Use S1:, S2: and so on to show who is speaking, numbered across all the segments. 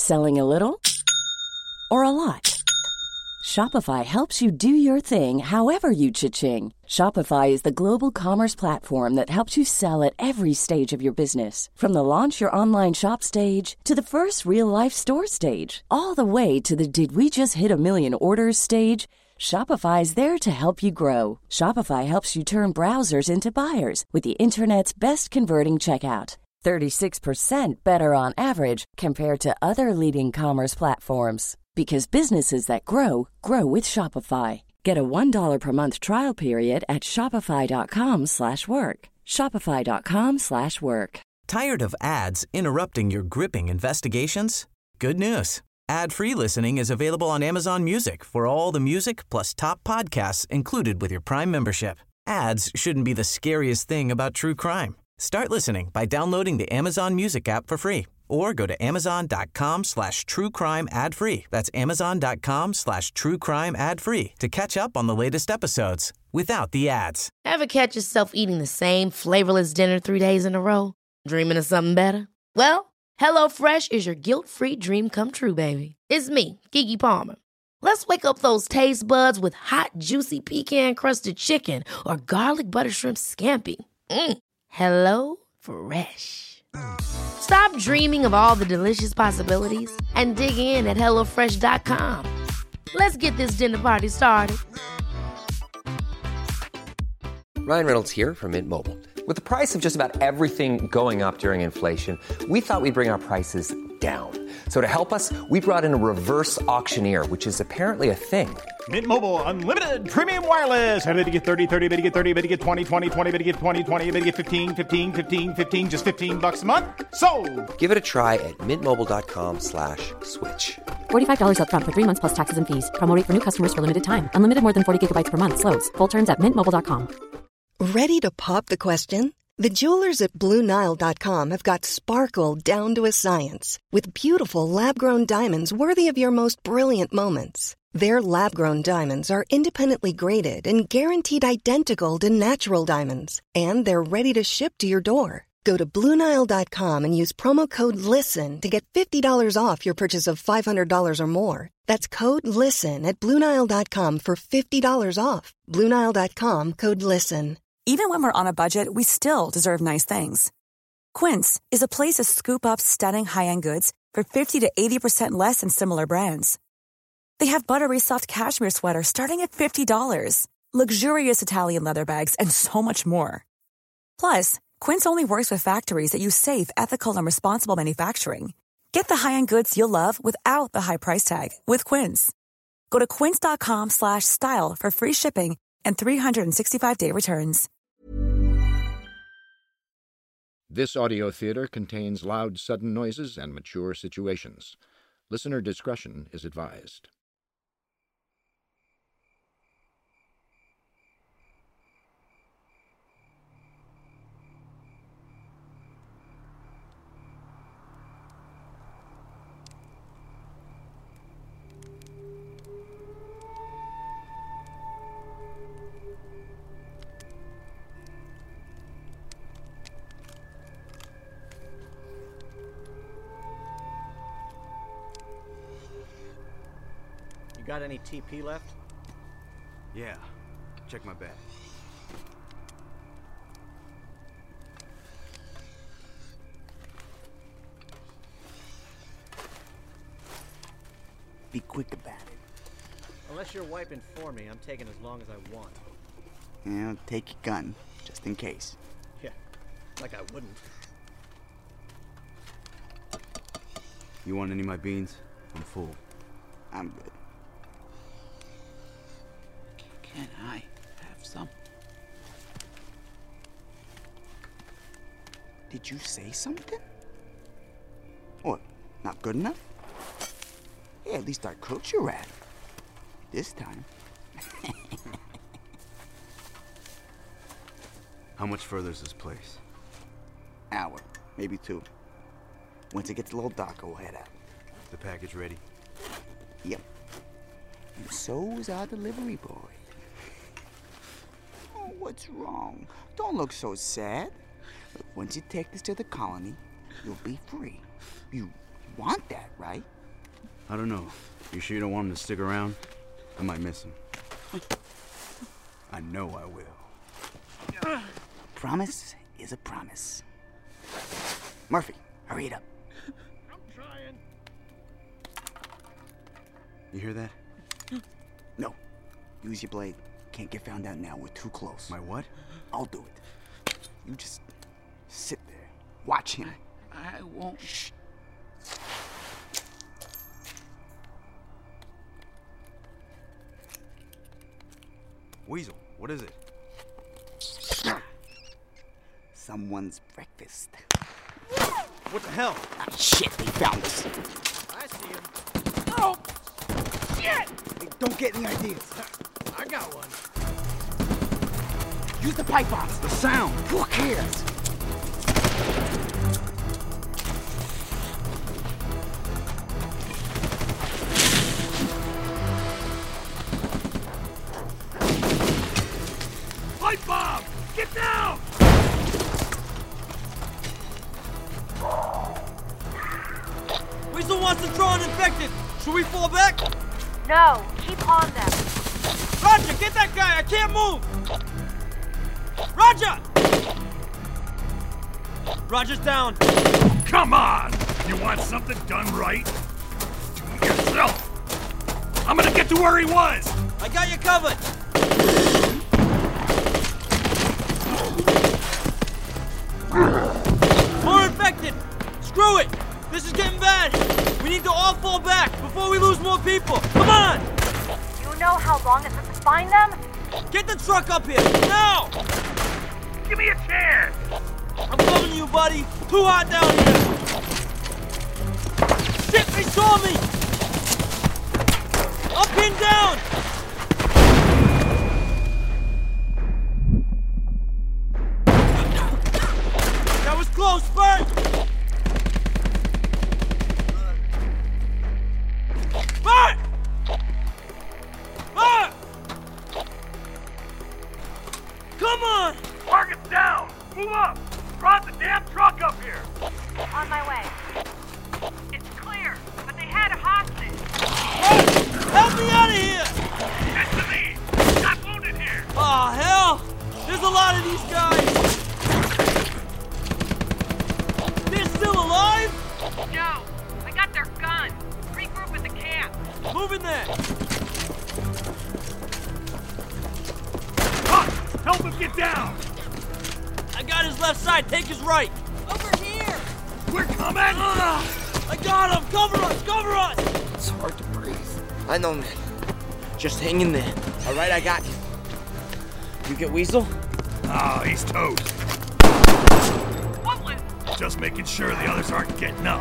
S1: Selling a little or a lot? Shopify helps you do your thing however you cha-ching. Shopify is the global commerce platform that helps you sell at every stage of your business. From the launch your online shop stage to the first real-life store stage, all the way to the did we just hit a million orders stage. Shopify is there to help you grow. Shopify helps you turn browsers into buyers with the internet's best converting checkout. 36% better on average compared to other leading commerce platforms. Because businesses that grow, grow with Shopify. Get a $1 per month trial period at shopify.com/work. Shopify.com/work.
S2: Tired of ads interrupting your gripping investigations? Good news. Ad-free listening is available on Amazon Music for all the music plus top podcasts included with your Prime membership. Ads shouldn't be the scariest thing about true crime. Start listening by downloading the Amazon Music app for free or go to amazon.com/truecrime ad-free. That's amazon.com/truecrime ad-free to catch up on the latest episodes without the ads.
S3: Ever catch yourself eating the same flavorless dinner 3 days in a row? Dreaming of something better? Well, HelloFresh is your guilt-free dream come true, baby. It's me, Keke Palmer. Let's wake up those taste buds with hot, juicy pecan-crusted chicken or garlic butter shrimp scampi. Hello Fresh. Stop dreaming of all the delicious possibilities and dig in at HelloFresh.com. Let's get this dinner party started.
S4: Ryan Reynolds here from Mint Mobile. With the price of just about everything going up during inflation, we thought we'd bring our prices down. So to help us, we brought in a reverse auctioneer, which is apparently a thing.
S5: Mint Mobile Unlimited Premium Wireless. How to get 30, 30, bit to get 30, bit to get 20, 20, 20, bit to get 20, 20, bit to get 15, 15, 15, 15, just $15 a month? Sold!
S4: Give it a try at mintmobile.com/switch.
S6: $45 up front for 3 months plus taxes and fees. Promo rate for new customers for limited time. Unlimited more than 40 gigabytes per month. Slows full terms at mintmobile.com.
S7: Ready to pop the question? The jewelers at BlueNile.com have got sparkle down to a science with beautiful lab-grown diamonds worthy of your most brilliant moments. Their lab-grown diamonds are independently graded and guaranteed identical to natural diamonds, and they're ready to ship to your door. Go to BlueNile.com and use promo code LISTEN to get $50 off your purchase of $500 or more. That's code LISTEN at BlueNile.com for $50 off. BlueNile.com, code LISTEN.
S8: Even when we're on a budget, we still deserve nice things. Quince is a place to scoop up stunning high-end goods for 50 to 80% less than similar brands. They have buttery soft cashmere sweaters starting at $50, luxurious Italian leather bags, and so much more. Plus, Quince only works with factories that use safe, ethical, and responsible manufacturing. Get the high-end goods you'll love without the high price tag with Quince. Go to quince.com/style for free shipping and 365-day returns.
S9: This audio theater contains loud, sudden noises and mature situations. Listener discretion is advised.
S10: Got any TP left?
S11: Yeah. Check my bag. Be quick about it.
S10: Unless you're wiping for me, I'm taking as long as I want.
S11: Yeah, take your gun, just in case.
S10: Yeah, like I wouldn't.
S11: You want any of my beans? I'm full. I'm good. Can I have some? Did you say something? What, not good enough? Yeah, at least I cooked your rat. This time. How much further is this place? Hour, maybe 2. Once it gets a little darker, we'll head out. The package ready? Yep. And so's our delivery boy. Oh, what's wrong? Don't look so sad. Look, once you take this to the colony, you'll be free. You want that, right? I don't know. You sure you don't want him to stick around? I might miss him. I know I will. Promise is a promise. Murphy, hurry it up.
S5: I'm trying.
S11: You hear that? No. Use your blade. Can't get found out now. We're too close. My what? I'll do it. You just sit there. Watch him.
S12: I won't.
S11: Shh. Weasel, what is it? Someone's breakfast.
S10: What the hell?
S11: Ah, shit, they found us.
S10: I see him.
S12: Oh! Shit!
S11: Hey, don't get any ideas.
S10: I got one.
S11: Use the pipe bombs. The sound. Who cares?
S5: Pipe bomb! Get down!
S10: Weasel wants to throw an infected. Should we fall back?
S13: No, keep on them.
S10: Roger, get that guy. I can't move. Roger! Roger's down.
S5: Come on! You want something done right? Do it yourself! I'm gonna get to where he was!
S10: I got you covered. More infected. Screw it. This is getting bad. We need to all fall back before we lose more people. Come on!
S13: You know how long it took to find them?
S10: Get the truck up here, now!
S5: Give me a chance!
S10: I'm coming to you, buddy. Too hot down here. Shit, they saw me! Up and down! That was close, Bert! Bert! Bert! Come on!
S5: Target's down! Move up! Brought the damn truck up here!
S13: On my way. It's clear, but they had a hostage.
S10: Bert! Help me out of here!
S5: Get to me! Got wounded here!
S10: Oh, hell! There's a lot of these guys! They're still alive?
S13: No, I got their guns. Regroup at the camp.
S10: Moving there!
S5: Huck! Help him get down!
S10: I got his left side, take his right!
S12: Over here!
S5: We're coming!
S10: I got him! Cover us! Cover us!
S14: It's hard to breathe. I know, man. Just hang in there. All right, I got you. You get Weasel?
S5: Oh, he's toast.
S13: What was?
S5: Just making sure the others aren't getting up.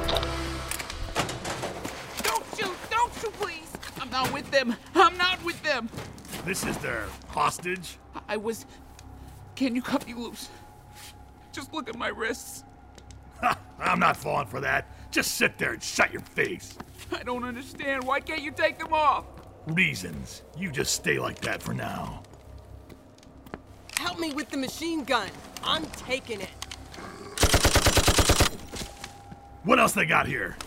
S12: Don't shoot, please! I'm not with them. I'm not with them.
S5: This is their hostage?
S12: I was... Can you cut me loose? Just look at my wrists.
S5: Ha! I'm not falling for that. Just sit there and shut your face.
S12: I don't understand. Why can't you take them off?
S5: Reasons. You just stay like that for now.
S15: Help me with the machine gun. I'm taking it.
S5: What else they got here?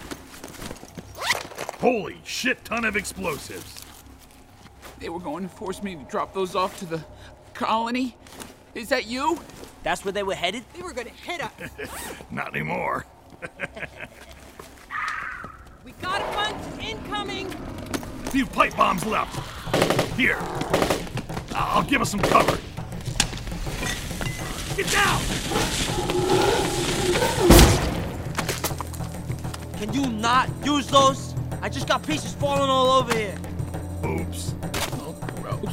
S5: Holy shit ton of explosives.
S12: They were going to force me to drop those off to the colony. Is that you?
S10: That's where they were headed?
S15: They were gonna hit us.
S5: Not anymore.
S15: We got a bunch incoming.
S5: A few pipe bombs left. Here. I'll give us some cover. Get down!
S10: Can you not use those? I just got pieces falling all over here.
S5: Oops.
S12: Oh, gross.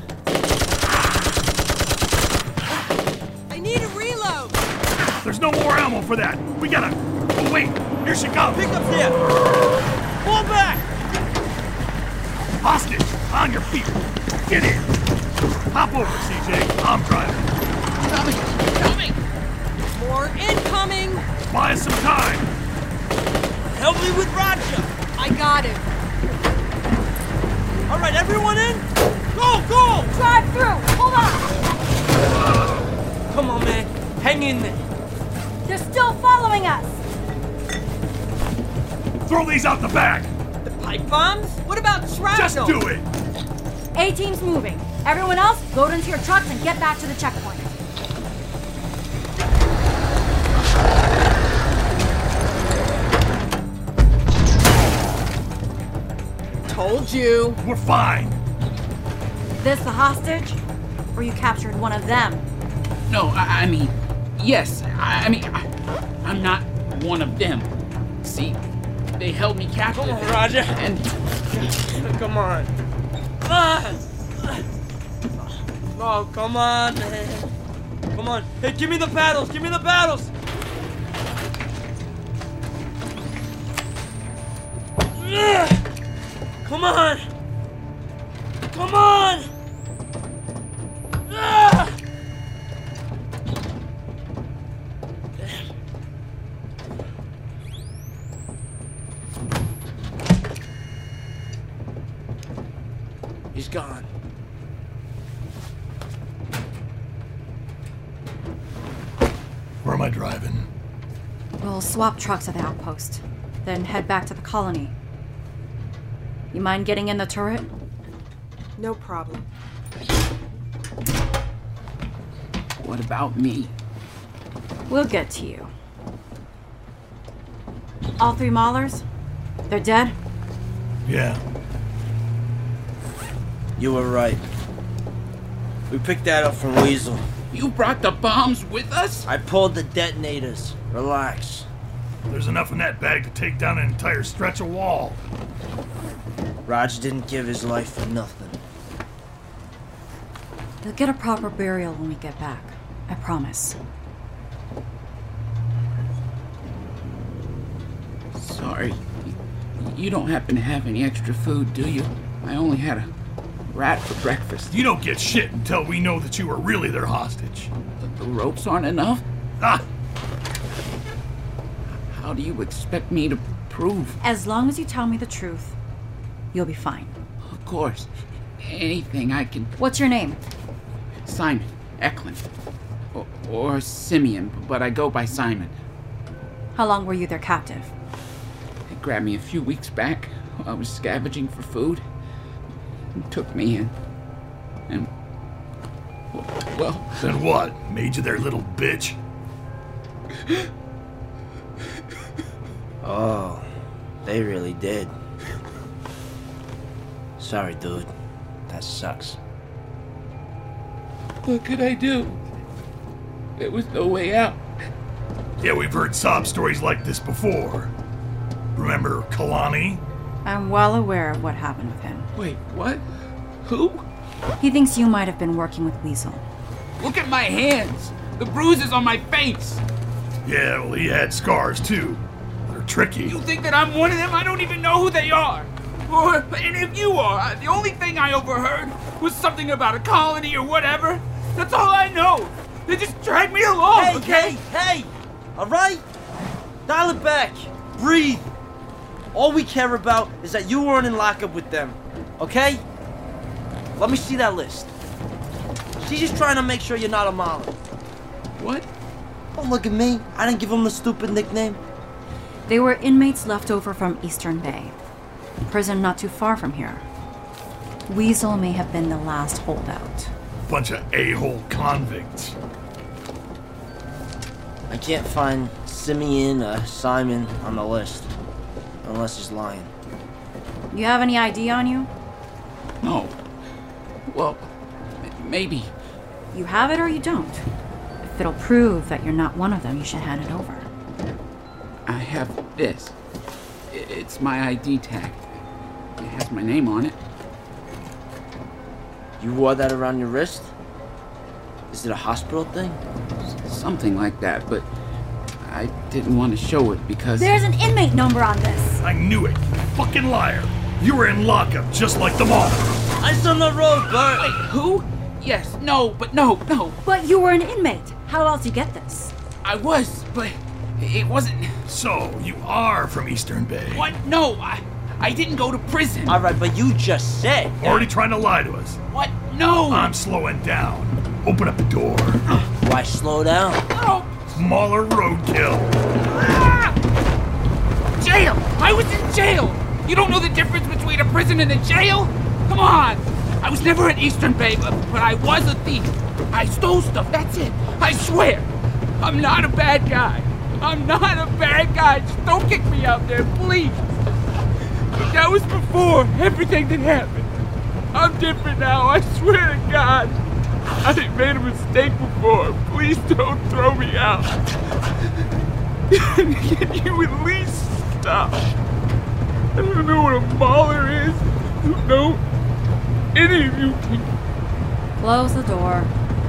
S15: I need a reload.
S5: There's no more ammo for that. We gotta... Oh, wait. Here she comes.
S10: Pickup's here. Fall back.
S5: Hostage. On your feet. Get in. Hop over, CJ. I'm driving.
S12: Coming!
S15: More incoming.
S5: Buy us some time.
S10: Help me with Roger.
S15: I got him.
S10: All right, everyone in? Go!
S13: Drive through. Hold on.
S10: Come on, man. Hang in there.
S13: They're still following us.
S5: Throw these out the back.
S15: Pipe bombs? What about shrapnel?
S5: Just do it!
S16: A-team's moving. Everyone else, load into your trucks and get back to the checkpoint.
S15: Told you.
S5: We're fine.
S16: This the hostage? Or you captured one of them?
S12: No, I mean, yes. I'm not one of them. See, they held me captive.
S10: Come on, Roger.
S12: And
S10: come on. Oh, come on, man. Come on. Hey, give me the paddles. Give me the paddles. Come on. Come on.
S14: He's gone.
S5: Where am I driving?
S16: We'll swap trucks at the outpost, then head back to the colony. You mind getting in the turret?
S15: No problem.
S12: what about me?
S16: We'll get to you. All three Maulers? They're dead?
S5: Yeah.
S14: You were right. We picked that up from Weasel.
S12: You brought the bombs with us?
S14: I pulled the detonators. Relax.
S5: There's enough in that bag to take down an entire stretch of wall.
S14: Raj didn't give his life for nothing.
S16: They'll get a proper burial when we get back. I promise.
S12: Sorry. You don't happen to have any extra food, do you? I only had a rat for breakfast.
S5: You don't get shit until we know that you were really their hostage.
S12: The ropes aren't enough?
S5: Ah!
S12: How do you expect me to prove?
S16: As long as you tell me the truth, you'll be fine.
S12: Of course. Anything I can...
S16: What's your name?
S12: Simon Eklund. Or Simeon, but I go by Simon.
S16: How long were you their captive?
S12: They grabbed me a few weeks back. I was scavenging for food. And took me in. And... well...
S5: Then what? Made you their little bitch?
S14: Oh, they really did. Sorry, dude. That sucks.
S12: What could I do? There was no way out.
S5: Yeah, we've heard sob stories like this before. Remember Kalani?
S16: I'm well aware of what happened with him.
S12: Wait, what? Who?
S16: He thinks you might have been working with Weasel.
S12: Look at my hands! The bruises on my face!
S5: Yeah, well, he had scars too. They're tricky.
S12: You think that I'm one of them? I don't even know who they are. And if you are, the only thing I overheard was something about a colony or whatever. That's all I know. They just dragged me along,
S14: Hey,
S12: okay?
S14: hey! All right? Dial it back. Breathe. All we care about is that you weren't in lockup with them, okay? Let me see that list. She's just trying to make sure you're not a Mauler.
S12: What?
S14: Don't look at me. I didn't give them the stupid nickname.
S16: They were inmates left over from Eastern Bay. Prison not too far from here. Weasel may have been the last holdout.
S5: Bunch of a-hole convicts.
S14: I can't find Simeon or Simon on the list. Unless he's lying.
S16: You have any ID on you?
S12: No. Well, maybe.
S16: You have it or you don't. If it'll prove that you're not one of them, you should hand it over.
S12: I have this. It's my ID tag. It has my name on it.
S14: You wore that around your wrist? Is it a hospital thing?
S12: Something like that, but I didn't want to show it because...
S16: There's an inmate number on this!
S5: I knew it. Fucking liar. You were in lockup just like them all.
S14: Ice on the road, Bert!
S12: Wait, who? Yes, no, but no.
S16: But you were an inmate. How else you get this?
S12: I was, but it wasn't...
S5: So, you are from Eastern Bay.
S12: What? No, I didn't go to prison.
S14: All right, but you just said...
S5: Already trying to lie to us.
S12: What? No!
S5: I'm slowing down. Open up the door.
S14: Why slow down?
S12: Oh!
S5: Mauler roadkill.
S12: Ah! Jail! I was in jail! You don't know the difference between a prison and a jail? Come on! I was never at Eastern Bay, but I was a thief. I stole stuff, that's it. I swear. I'm not a bad guy. I'm not a bad guy. Just don't kick me out there, please. But that was before everything that happened. I'm different now, I swear to God. I made a mistake before. Please don't throw me out. Can you at least stop? I don't know what a mauler is. I don't know any of you people.
S16: Close the door.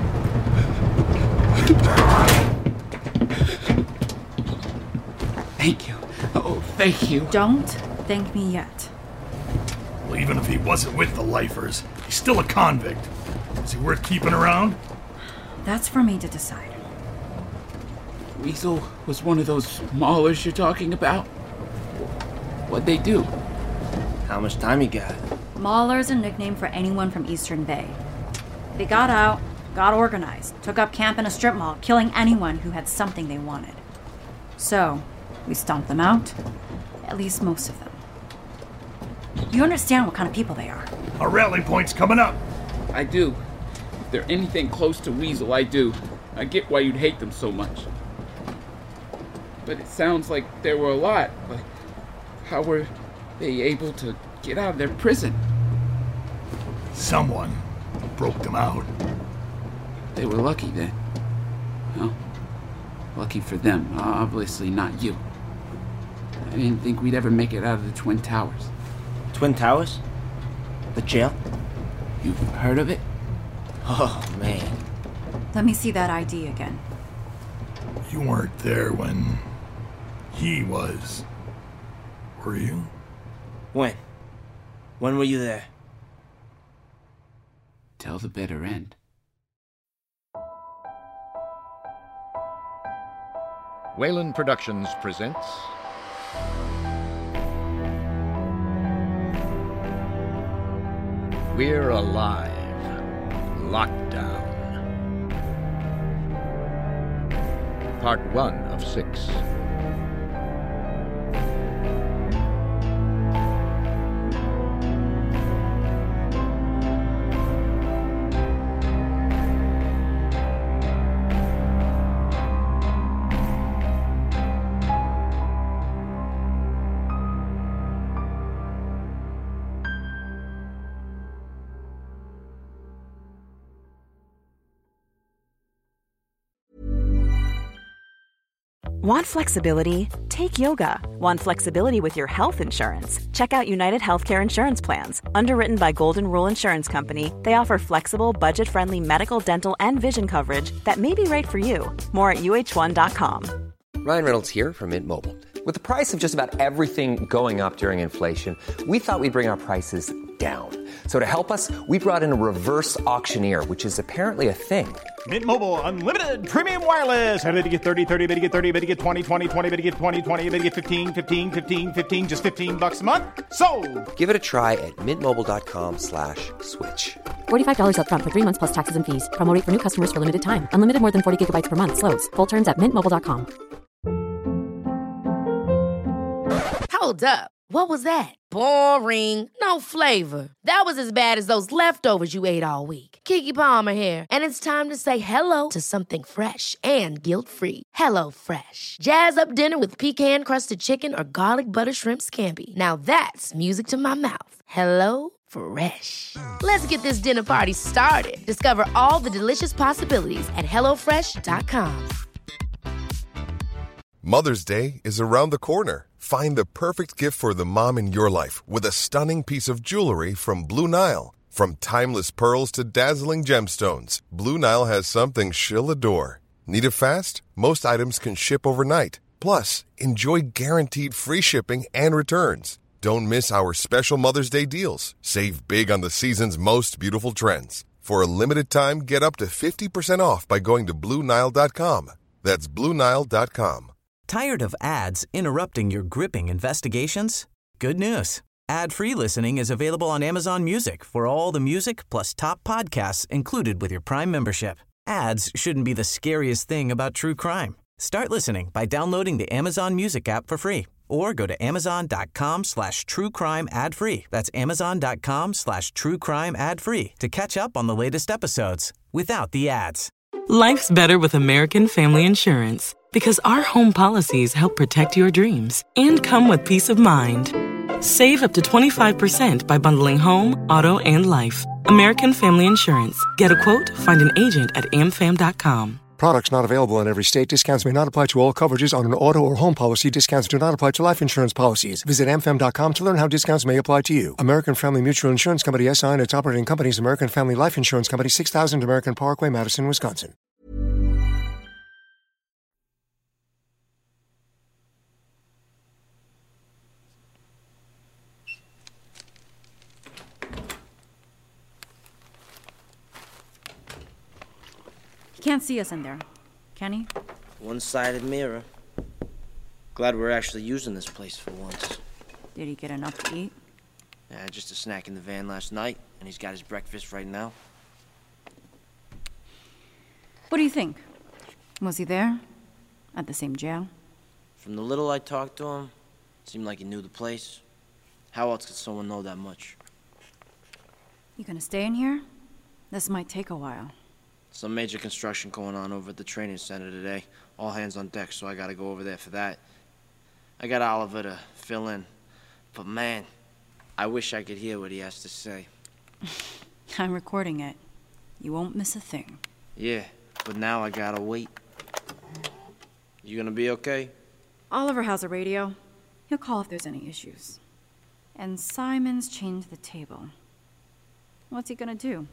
S12: Thank you. Oh, thank you.
S16: Don't thank me yet.
S17: Well, even if he wasn't with the lifers, he's still a convict. Is he worth keeping around?
S16: That's for me to decide.
S12: Weasel was one of those maulers you're talking about? What'd they do?
S14: How much time you got?
S16: Mauler's a nickname for anyone from Eastern Bay. They got out, got organized, took up camp in a strip mall, killing anyone who had something they wanted. So, we stomped them out. At least most of them. You understand what kind of people they are.
S17: Our rally point's coming up.
S12: I do. If they're anything close to Weasel, I do. I get why you'd hate them so much. But it sounds like there were a lot. But how were they able to get out of their prison?
S17: Someone broke them out.
S12: They were lucky then. Well, lucky for them. Obviously not you. I didn't think we'd ever make it out of the Twin Towers.
S14: Twin Towers? The jail?
S12: You've heard of it?
S14: Oh, man.
S16: Let me see that ID again.
S17: You weren't there when he was, were you?
S14: When? When were you there?
S12: Till the bitter end.
S9: Wayland Productions presents We're Alive. Lockdown. Part 1 of 6.
S18: Want flexibility? Take yoga. Want flexibility with your health insurance? Check out United Healthcare Insurance Plans. Underwritten by Golden Rule Insurance Company, they offer flexible, budget-friendly medical, dental, and vision coverage that may be right for you. More at UH1.com.
S4: Ryan Reynolds here from Mint Mobile. With the price of just about everything going up during inflation, we thought we'd bring our prices down. So to help us, we brought in a reverse auctioneer, which is apparently a thing.
S5: Mint Mobile Unlimited Premium Wireless. How to get 30, 30, bit to get 30, bit to get 20, 20, 20, bit to get 20, 20, bit to get 15, 15, 15, 15, just $15 a month? Sold!
S4: Give it a try at mintmobile.com/switch.
S6: $45 up front for 3 months plus taxes and fees. Promo rate for new customers for limited time. Unlimited more than 40 gigabytes per month. Slows full terms at mintmobile.com.
S3: Hold up. What was that? Boring. No flavor. That was as bad as those leftovers you ate all week. Keke Palmer here, and it's time to say hello to something fresh and guilt-free. Hello Fresh. Jazz up dinner with pecan-crusted chicken or garlic butter shrimp scampi. Now that's music to my mouth. Hello Fresh. Let's get this dinner party started. Discover all the delicious possibilities at HelloFresh.com.
S19: Mother's Day is around the corner. Find the perfect gift for the mom in your life with a stunning piece of jewelry from Blue Nile. From timeless pearls to dazzling gemstones, Blue Nile has something she'll adore. Need it fast? Most items can ship overnight. Plus, enjoy guaranteed free shipping and returns. Don't miss our special Mother's Day deals. Save big on the season's most beautiful trends. For a limited time, get up to 50% off by going to BlueNile.com. That's BlueNile.com.
S2: Tired of ads interrupting your gripping investigations? Good news. Ad-free listening is available on Amazon Music for all the music plus top podcasts included with your Prime membership. Ads shouldn't be the scariest thing about true crime. Start listening by downloading the Amazon Music app for free or or go to amazon.com/truecrime ad-free. That's amazon.com/truecrime ad-free to catch up on the latest episodes without the ads.
S20: Life's better with American Family Insurance because our home policies help protect your dreams and come with peace of mind. Save up to 25% by bundling home, auto, and life. American Family Insurance. Get a quote, find an agent at amfam.com.
S21: Products not available in every state. Discounts may not apply to all coverages on an auto or home policy. Discounts do not apply to life insurance policies. Visit amfam.com to learn how discounts may apply to you. American Family Mutual Insurance Company, SI, and its operating companies, American Family Life Insurance Company, 6000 American Parkway, Madison, Wisconsin.
S16: He can't see us in there, can he?
S14: One-sided mirror. Glad we're actually using this place for once.
S16: Did he get enough to eat?
S14: Yeah, just a snack in the van last night, and he's got his breakfast right now.
S16: What do you think? Was he there? At the same jail?
S14: From the little I talked to him, it seemed like he knew the place. How else could someone know that much?
S16: You gonna stay in here? This might take a while.
S14: Some major construction going on over at the training center today. All hands on deck, so I gotta go over there for that. I got Oliver to fill in. But man, I wish I could hear what he has to say.
S16: I'm recording it. You won't miss a thing.
S14: Yeah, but now I gotta wait. You gonna be okay?
S16: Oliver has a radio. He'll call if there's any issues. And Simon's changed the table. What's he gonna do?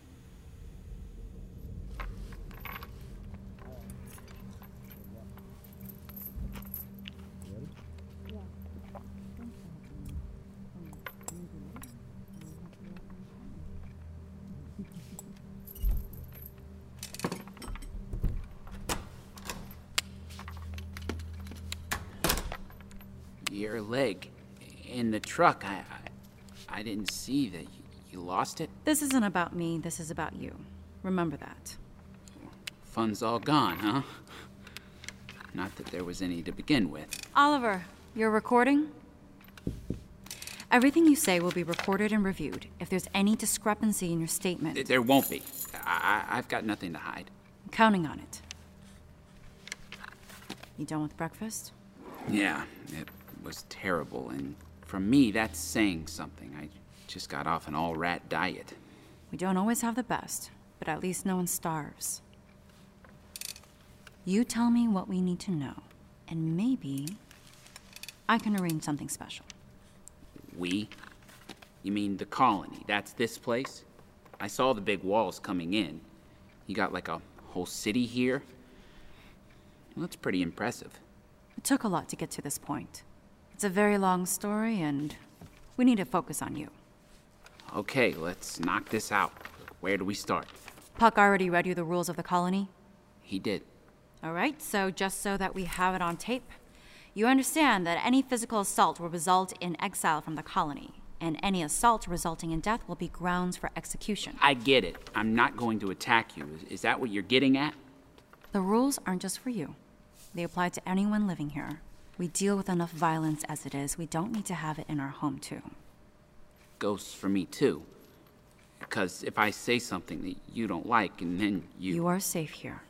S12: Your leg in the truck. I didn't see that. You lost it?
S16: This isn't about me. This is about you. Remember that.
S12: Fun's all gone, huh? Not that there was any to begin with.
S16: Oliver, you're recording? Everything you say will be recorded and reviewed. If there's any discrepancy in your statement...
S12: There won't be. I've got nothing to hide.
S16: I'm counting on it. You done with breakfast?
S12: Yeah, it was terrible, and for me, that's saying something. I just got off an all-rat diet.
S16: We don't always have the best, but at least no one starves. You tell me what we need to know, and maybe I can arrange something special.
S12: We? You mean the colony? That's this place? I saw the big walls coming in. You got like a whole city here? Well, that's pretty impressive.
S16: It took a lot to get to this point. It's a very long story, and we need to focus on you.
S12: Okay, let's knock this out. Where do we start?
S16: Puck already read you the rules of the colony?
S12: He did.
S16: All right, so just so that we have it on tape, you understand that any physical assault will result in exile from the colony, and any assault resulting in death will be grounds for execution.
S12: I get it. I'm not going to attack you. Is that what you're getting at?
S16: The rules aren't just for you. They apply to anyone living here. We deal with enough violence as it is. We don't need to have it in our home, too.
S12: Goes for me, too. Because if I say something that you don't like, and then you...
S16: You are safe here.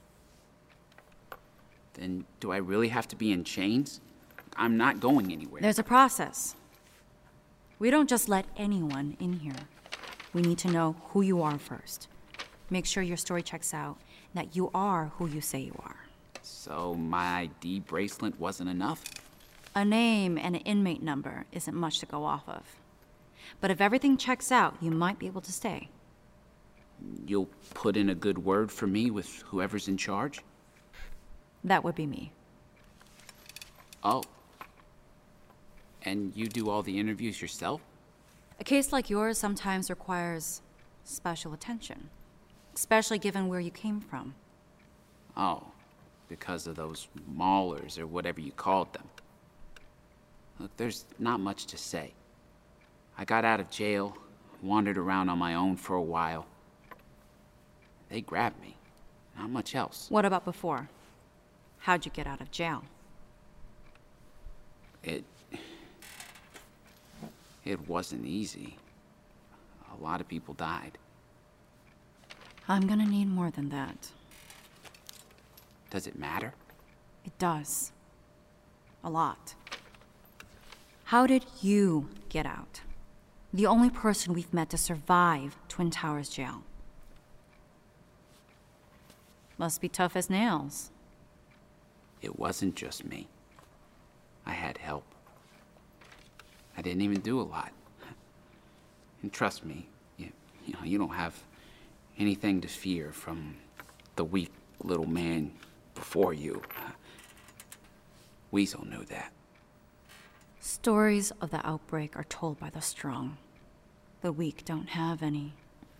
S12: Then do I really have to be in chains? I'm not going anywhere.
S16: There's a process. We don't just let anyone in here. We need to know who you are first. Make sure your story checks out, that you are who you say you are.
S12: So my ID bracelet wasn't enough?
S16: A name and an inmate number isn't much to go off of. But if everything checks out, you might be able to stay.
S12: You'll put in a good word for me with whoever's in charge?
S16: That would be me.
S12: Oh. And you do all the interviews yourself?
S16: A case like yours sometimes requires special attention, especially given where you came from.
S12: Oh, because of those maulers or whatever you called them. Look, there's not much to say. I got out of jail, wandered around on my own for a while. They grabbed me. Not much else.
S16: What about before? How'd you get out of jail?
S12: It wasn't easy. A lot of people died.
S16: I'm gonna need more than that.
S12: Does it matter?
S16: It does. A lot. How did you get out? The only person we've met to survive Twin Towers jail. Must be tough as nails.
S12: It wasn't just me. I had help. I didn't even do a lot. And trust me, you don't have anything to fear from the weak little man before you. Weasel knew that.
S16: Stories of the outbreak are told by the strong. The weak don't have any.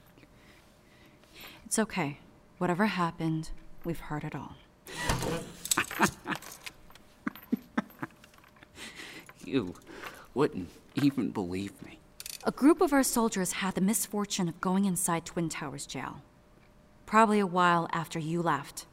S16: It's okay. Whatever happened, we've heard it all.
S12: You wouldn't even believe me.
S16: A group of our soldiers had the misfortune of going inside Twin Towers jail. Probably a while after you left.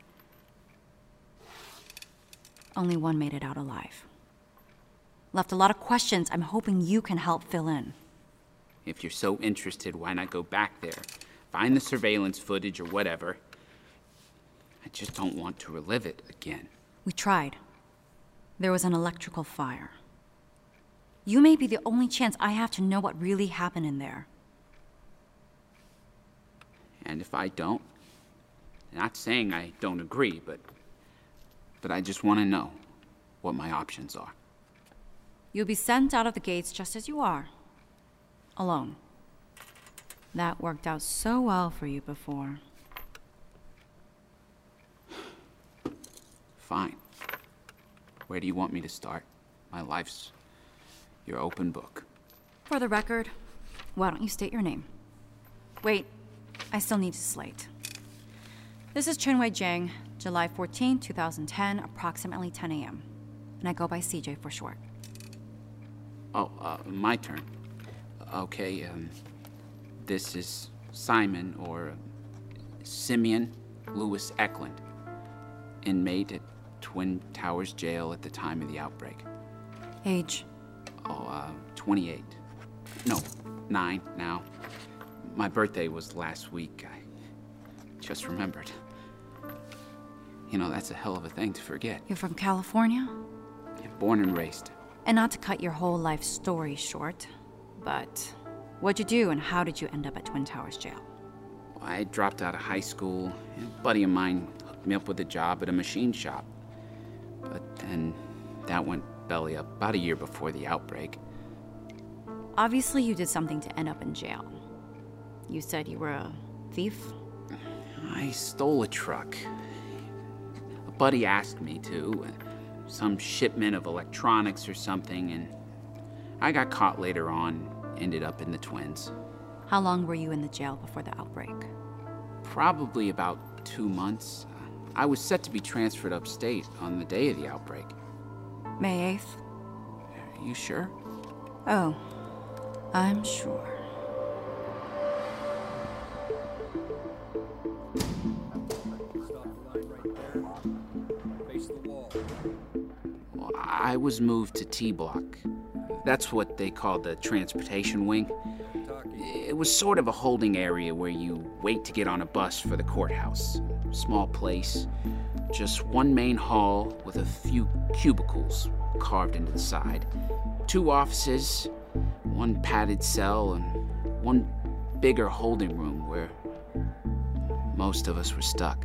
S16: Only one made it out alive. Left a lot of questions I'm hoping you can help fill in.
S12: If you're so interested, why not go back there? Find the surveillance footage or whatever. I just don't want to relive it again.
S16: We tried. There was an electrical fire. You may be the only chance I have to know what really happened in there.
S12: And if I don't, not saying I don't agree, but I just want to know what my options are.
S16: You'll be sent out of the gates just as you are. Alone. That worked out so well for you before.
S12: Fine. Where do you want me to start? My life's your open book.
S16: For the record, why don't you state your name? Wait, I still need to slate. This is Chenwei Jiang, July 14, 2010, approximately 10 a.m. And I go by CJ for short.
S12: Oh, my turn. Okay, this is Simon, or Simeon Lewis Eklund, inmate at Twin Towers Jail at the time of the outbreak.
S16: Age?
S12: 28. No, 9 now. My birthday was last week. I just remembered. That's a hell of a thing to forget.
S16: You're from California?
S12: Yeah, born and raised.
S16: And not to cut your whole life story short, but what'd you do and how did you end up at Twin Towers Jail?
S12: I dropped out of high school. A buddy of mine hooked me up with a job at a machine shop. But then that went belly up about a year before the outbreak.
S16: Obviously you did something to end up in jail. You said you were a thief?
S12: I stole a truck. A buddy asked me to. Some shipment of electronics or something, and I got caught later on. Ended up in the Twins.
S16: How long were you in the jail before the outbreak?
S12: Probably about 2 months. I was set to be transferred upstate on the day of the outbreak.
S16: May 8th?
S12: Are you sure?
S16: Oh, I'm sure.
S12: I was moved to T Block. That's what they call the transportation wing. It was sort of a holding area where you wait to get on a bus for the courthouse. Small place, just one main hall with a few cubicles carved into the side. 2 offices, 1 padded cell, and 1 bigger holding room where most of us were stuck.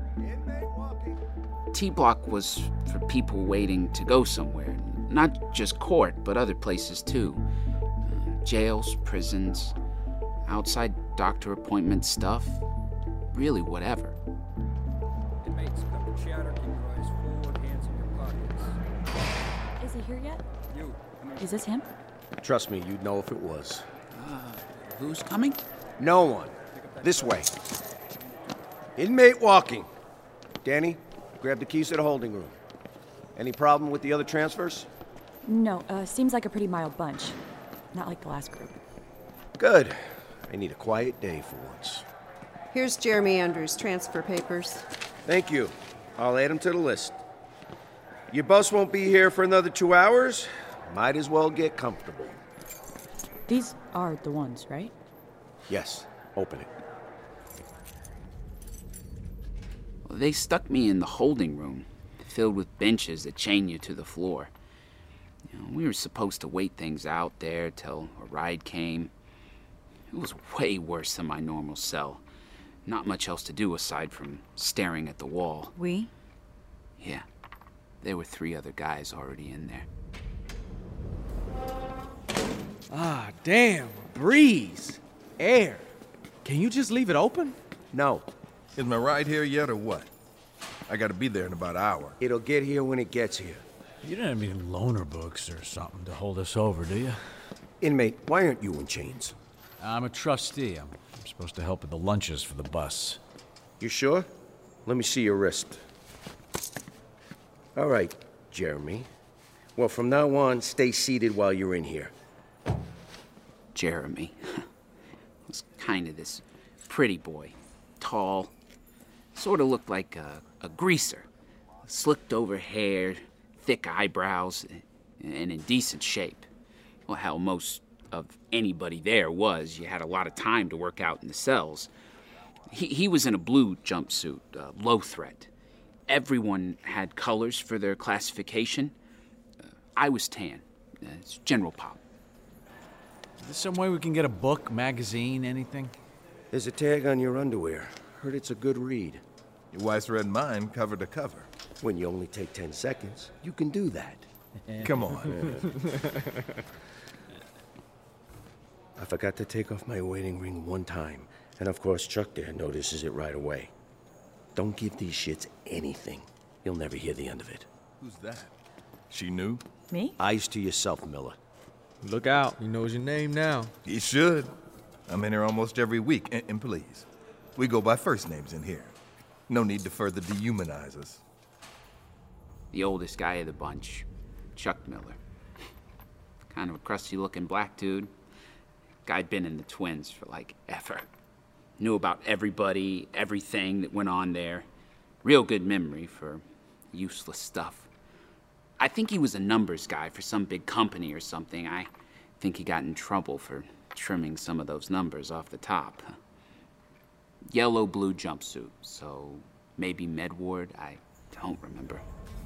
S12: T-Block was for people waiting to go somewhere. Not just court, but other places too. Jails, prisons, outside doctor appointment stuff. Really whatever.
S1: Inmates, come to chatter, keep your eyes forward, hands in your pockets.
S16: Is he here yet?
S1: You.
S16: Is this him?
S22: Trust me, you'd know if it was.
S12: Who's coming?
S22: No one. This way. Inmate walking. Danny, grab the keys to the holding room. Any problem with the other transfers?
S23: No, seems like a pretty mild bunch. Not like the last group.
S22: Good. I need a quiet day for once.
S24: Here's Jeremy Andrews' transfer papers.
S22: Thank you. I'll add them to the list. Your bus won't be here for another 2 hours. Might as well get comfortable.
S23: These are the ones, right?
S22: Yes. Open it.
S12: Well, they stuck me in the holding room, filled with benches that chain you to the floor. We were supposed to wait things out there till a ride came. It was way worse than my normal cell. Not much else to do aside from staring at the wall.
S16: We?
S12: Yeah. There were 3 other guys already in there.
S7: Ah, damn. Breeze. Air. Can you just leave it open?
S22: No.
S8: Is my ride here yet or what? I gotta be there in about an hour.
S22: It'll get here when it gets here.
S11: You don't have any loaner books or something to hold us over, do you?
S22: Inmate, why aren't you in chains?
S11: I'm a trustee. I'm supposed to help with the lunches for the bus.
S22: You sure? Let me see your wrist. All right, Jeremy. Well, from now on, stay seated while you're in here.
S12: Jeremy was kind of this pretty boy. Tall. Sort of looked like a greaser. Slicked over hair, thick eyebrows, and in decent shape. Well, hell, most of anybody there was. You had a lot of time to work out in the cells. He was in a blue jumpsuit, low threat. Everyone had colors for their classification. I was tan. It's general pop.
S11: Is there some way we can get a book, magazine, anything?
S22: There's a tag on your underwear. Heard it's a good read.
S8: Your wife's read mine cover to cover.
S22: When you only take 10 seconds, you can do that.
S8: Come on.
S22: I forgot to take off my wedding ring one time, and of course Chuck there notices it right away. Don't give these shits anything. You'll never hear the end of it.
S8: Who's that? She knew?
S23: Me?
S22: Eyes to yourself, Miller.
S7: Look out. He knows your name now.
S8: He should. I'm in here almost every week. And please, we go by first names in here. No need to further dehumanize us.
S12: The oldest guy of the bunch, Chuck Miller. Kind of a crusty-looking black dude. Guy'd been in the Twins for, like, ever. Knew about everybody, everything that went on there. Real good memory for useless stuff. I think he was a numbers guy for some big company or something. I think he got in trouble for trimming some of those numbers off the top. Yellow-blue jumpsuit, so maybe Medward, I don't remember.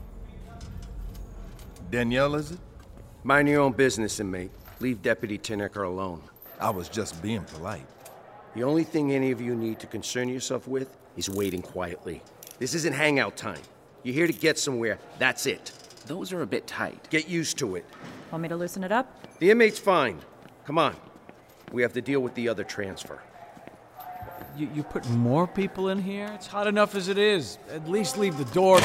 S8: Danielle, is it?
S22: Mind your own business, inmate. Leave Deputy Tinnecker alone.
S8: I was just being polite.
S22: The only thing any of you need to concern yourself with is waiting quietly. This isn't hangout time. You're here to get somewhere, that's it.
S12: Those are a bit tight.
S22: Get used to it.
S23: Want me to loosen it up?
S22: The inmate's fine. Come on. We have to deal with the other transfer.
S11: You put more people in here? It's hot enough as it is. At least leave the door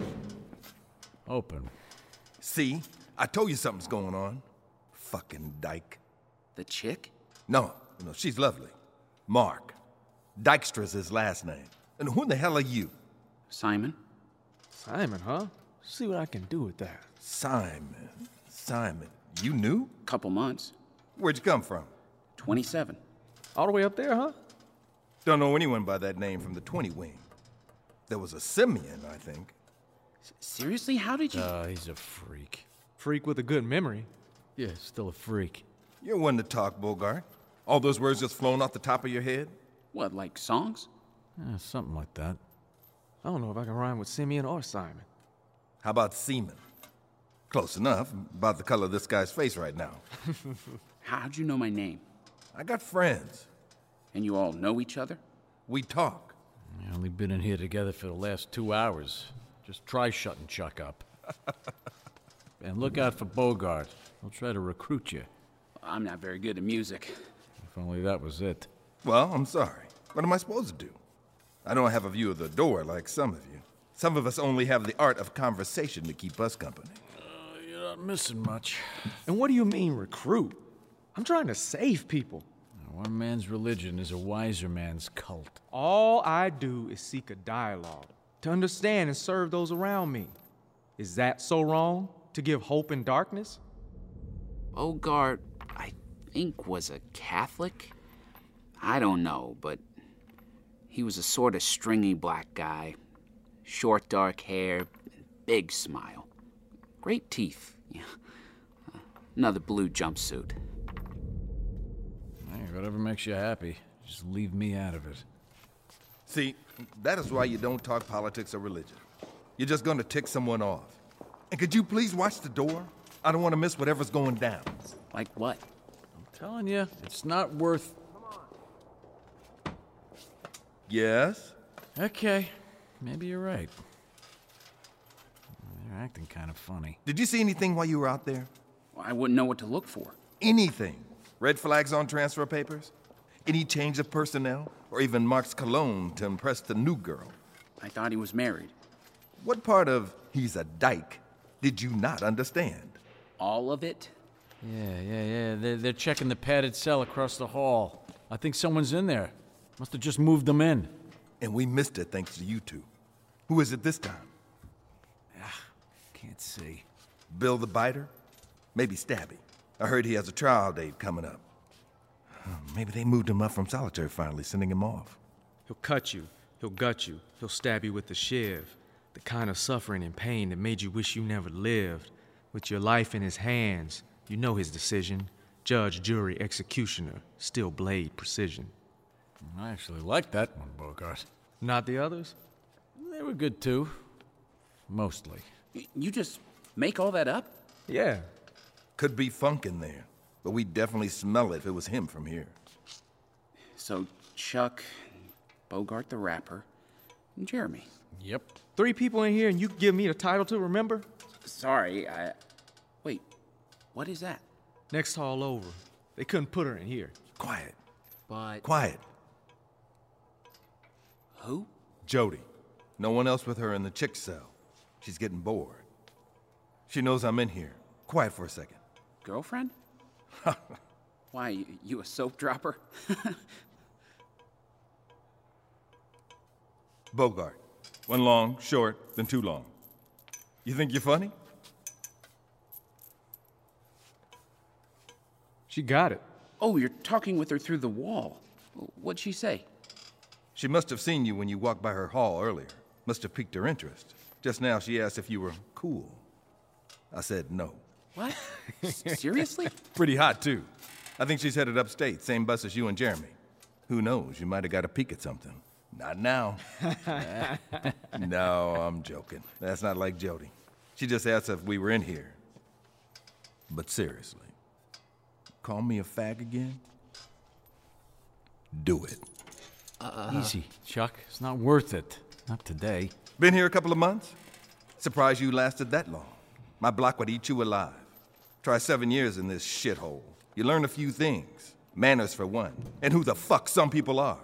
S11: open.
S8: See? I told you something's going on. Fucking dyke.
S12: The chick?
S8: No, she's lovely. Mark. Dykestra's his last name. And who the hell are you?
S12: Simon.
S7: Simon, huh? See what I can do with that.
S8: Simon. You knew?
S12: Couple months.
S8: Where'd you come from?
S12: 27.
S7: All the way up there, huh?
S8: Don't know anyone by that name from the 20 wing. There was a Simeon, I think.
S12: Seriously? How did you...
S11: He's a freak.
S7: Freak with a good memory.
S11: Yeah, still a freak.
S8: You're one to talk, Bogart. All those words just flown off the top of your head?
S12: What, like songs?
S11: Yeah, something like that.
S7: I don't know if I can rhyme with Simeon or Simon.
S8: How about Seaman? Close enough. About the color of this guy's face right now.
S12: How'd you know my name?
S8: I got friends.
S12: And you all know each other?
S8: We talk.
S11: We only been in here together for the last 2 hours. Just try shutting Chuck up. And look out for Bogart. He'll try to recruit you.
S12: I'm not very good at music.
S11: If only that was it.
S8: Well, I'm sorry. What am I supposed to do? I don't have a view of the door like some of you. Some of us only have the art of conversation to keep us company.
S11: You're not missing much.
S7: And what do you mean, recruit? I'm trying to save people.
S11: One man's religion is a wiser man's cult.
S7: All I do is seek a dialogue, to understand and serve those around me. Is that so wrong, to give hope in darkness?
S12: Bogart, I think, was a Catholic? I don't know, but he was a sort of stringy black guy. Short, dark hair, big smile. Great teeth. Yeah. Another blue jumpsuit.
S11: Whatever makes you happy. Just leave me out of it.
S8: See, that is why you don't talk politics or religion. You're just gonna tick someone off. And could you please watch the door? I don't want to miss whatever's going down.
S10: Like what?
S11: I'm telling you, it's not worth...
S8: Yes?
S11: Okay, maybe you're right. You're acting kind of funny.
S8: Did you see anything while you were out there?
S10: Well, I wouldn't know what to look for.
S8: Anything? Red flags on transfer papers? Any change of personnel? Or even Mark's cologne to impress the new girl?
S10: I thought he was married.
S8: What part of he's a dyke did you not understand?
S10: All of it?
S11: Yeah. They're checking the padded cell across the hall. I think someone's in there. Must have just moved them in.
S8: And we missed it thanks to you two. Who is it this time?
S11: Can't see.
S8: Bill the Biter? Maybe Stabby. I heard he has a trial date coming up. Maybe they moved him up from solitary finally, sending him off.
S7: He'll cut you. He'll gut you. He'll stab you with the shiv. The kind of suffering and pain that made you wish you never lived. With your life in his hands, you know his decision. Judge, jury, executioner. Steel blade, precision.
S11: I actually like that one, Bogart.
S7: Not the others?
S11: They were good too. Mostly.
S10: You just make all that up?
S7: Yeah.
S8: Could be funk in there, but we'd definitely smell it if it was him from here.
S10: So, Chuck, Bogart the rapper, and Jeremy.
S11: Yep.
S7: 3 people in here and you give me the title to remember?
S10: Sorry, Wait, what is that?
S7: Next hall over. They couldn't put her in here.
S8: Quiet.
S10: But...
S8: Quiet.
S10: Who?
S8: Jody. No one else with her in the chick cell. She's getting bored. She knows I'm in here. Quiet for a second.
S10: Girlfriend? Why, you a soap dropper?
S8: Bogart. One long, short, then 2 long. You think you're funny?
S7: She got it.
S10: Oh, you're talking with her through the wall. What'd she say?
S8: She must have seen you when you walked by her hall earlier. Must have piqued her interest. Just now she asked if you were cool. I said no.
S10: What? Seriously?
S8: Pretty hot, too. I think she's headed upstate, same bus as you and Jeremy. Who knows, you might have got a peek at something. Not now. No, I'm joking. That's not like Jody. She just asked if we were in here. But seriously, call me a fag again? Do it.
S11: Easy, Chuck. It's not worth it. Not today.
S8: Been here a couple of months? Surprised you lasted that long. My block would eat you alive. Try 7 years in this shithole. You learn a few things. Manners for one. And who the fuck some people are.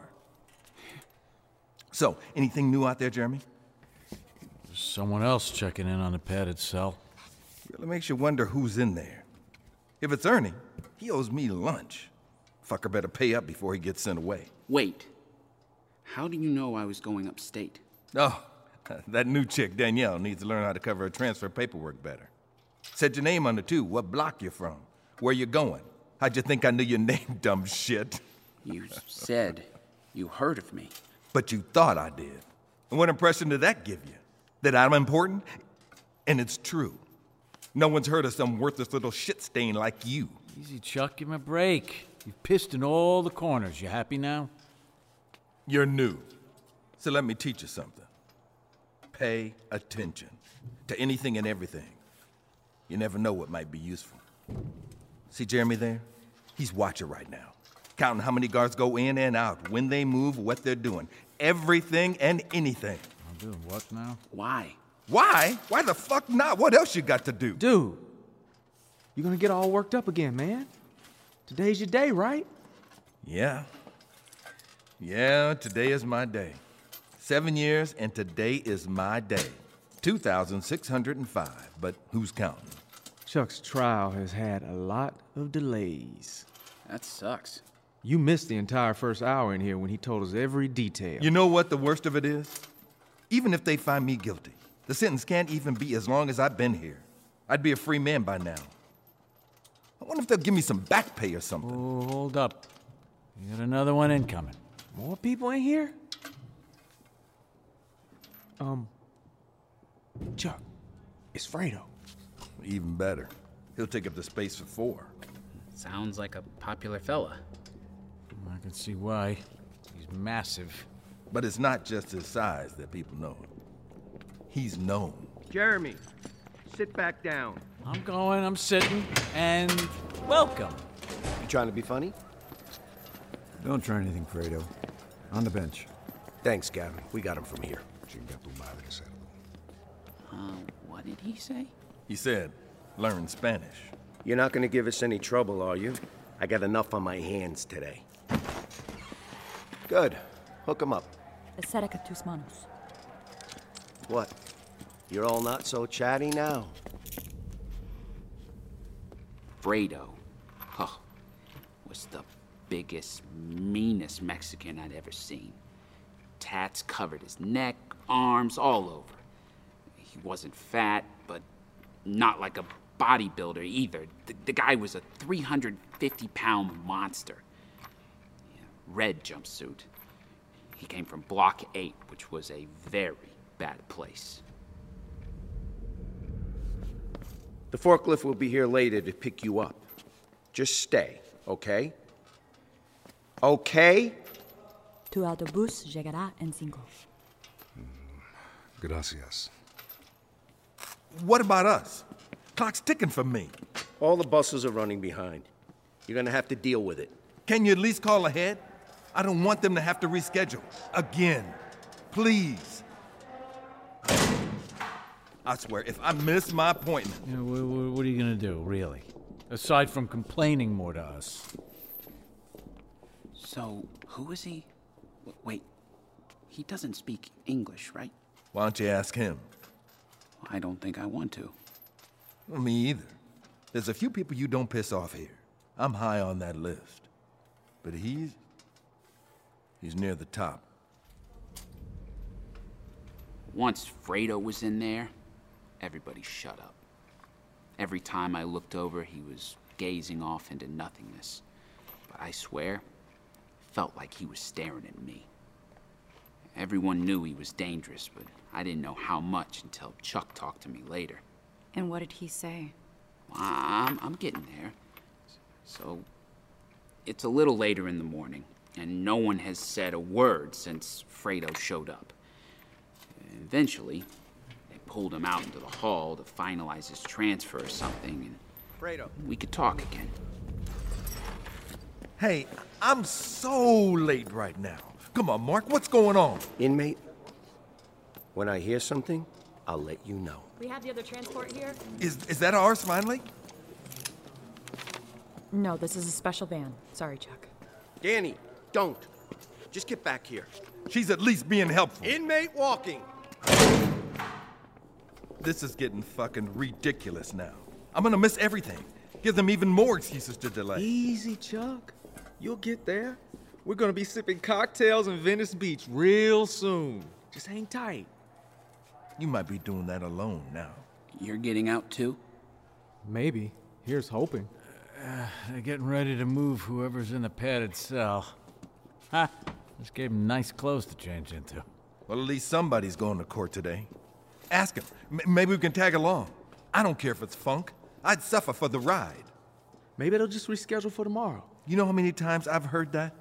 S8: So, anything new out there, Jeremy?
S11: There's someone else checking in on the padded cell.
S8: Really makes you wonder who's in there. If it's Ernie, he owes me lunch. Fucker better pay up before he gets sent away.
S10: Wait. How do you know I was going upstate?
S8: Oh, that new chick, Danielle, needs to learn how to cover her transfer paperwork better. Said your name on it, too. What block you're from. Where you going. How'd you think I knew your name, dumb shit?
S10: You said you heard of me.
S8: But you thought I did. And what impression did that give you? That I'm important? And it's true. No one's heard of some worthless little shit stain like you.
S11: Easy, Chuck. Give him a break. You've pissed in all the corners. You happy now?
S8: You're new. So let me teach you something. Pay attention to anything and everything. You never know what might be useful. See Jeremy there? He's watching right now. Counting how many guards go in and out, when they move, what they're doing. Everything and anything.
S11: I'm doing what now?
S10: Why?
S8: Why? Why the fuck not? What else you got to do?
S7: Dude, you're gonna get all worked up again, man. Today's your day, right?
S8: Yeah. Yeah, today is my day. 7 years and today is my day. 2,605, but who's counting?
S7: Chuck's trial has had a lot of delays.
S10: That sucks.
S7: You missed the entire first hour in here when he told us every detail.
S8: You know what the worst of it is? Even if they find me guilty, the sentence can't even be as long as I've been here. I'd be a free man by now. I wonder if they'll give me some back pay or something.
S11: Oh, hold up. You got another one incoming.
S7: More people in here? Chuck, it's Fredo.
S8: Even better. He'll take up the space for 4.
S10: Sounds like a popular fella.
S11: I can see why. He's massive.
S8: But it's not just his size that people know him. He's known.
S9: Jeremy, sit back down.
S11: I'm sitting, and welcome.
S22: You trying to be funny?
S13: Don't try anything, Fredo. On the bench.
S22: Thanks, Gavin. We got him from here.
S10: What did he say?
S8: He said, learn Spanish.
S22: You're not gonna give us any trouble, are you? I got enough on my hands today. Good. Hook him up.
S23: Acerca tus manos.
S22: What? You're all not so chatty now.
S10: Fredo, was the biggest, meanest Mexican I'd ever seen. Tats covered his neck, arms, all over. He wasn't fat, but not like a bodybuilder either. The guy was a 350-pound monster. Yeah, red jumpsuit. He came from Block 8, which was a very bad place.
S22: The forklift will be here later to pick you up. Just stay, okay? Okay?
S23: Tu autobús llegará en 5.
S13: Gracias.
S8: What about us? Clock's ticking for me.
S22: All the buses are running behind. You're gonna have to deal with it.
S8: Can you at least call ahead? I don't want them to have to reschedule. Again. Please. I swear, if I miss my appointment...
S11: You know, what are you gonna do, really? Aside from complaining more to us.
S10: So, who is he? Wait, he doesn't speak English, right?
S8: Why don't you ask him?
S10: I don't think I want to.
S8: Well, me either. There's a few people you don't piss off here. I'm high on that list. But he's near the top.
S10: Once Fredo was in there, everybody shut up. Every time I looked over, he was gazing off into nothingness. But I swear, felt like he was staring at me. Everyone knew he was dangerous, but I didn't know how much until Chuck talked to me later.
S16: And what did he say?
S10: I'm getting there. So, it's a little later in the morning, and no one has said a word since Fredo showed up. Eventually, they pulled him out into the hall to finalize his transfer or something, and
S22: Fredo,
S10: we could talk again.
S8: Hey, I'm so late right now. Come on, Mark, what's going on?
S22: Inmate, when I hear something, I'll let you know.
S23: We have the other transport here?
S8: Is that ours finally?
S23: No, this is a special van. Sorry, Chuck.
S22: Danny, don't. Just get back here.
S8: She's at least being helpful.
S22: Inmate walking.
S8: This is getting fucking ridiculous now. I'm gonna miss everything. Give them even more excuses to delay.
S7: Easy, Chuck. You'll get there. We're gonna be sipping cocktails in Venice Beach real soon. Just hang tight.
S8: You might be doing that alone now.
S10: You're getting out too?
S7: Maybe. Here's hoping.
S11: They're getting ready to move whoever's in the padded cell. Ha! Just gave him nice clothes to change into.
S8: Well, at least somebody's going to court today. Ask him. Maybe we can tag along. I don't care if it's funk. I'd suffer for the ride.
S7: Maybe they'll just reschedule for tomorrow.
S8: You know how many times I've heard that?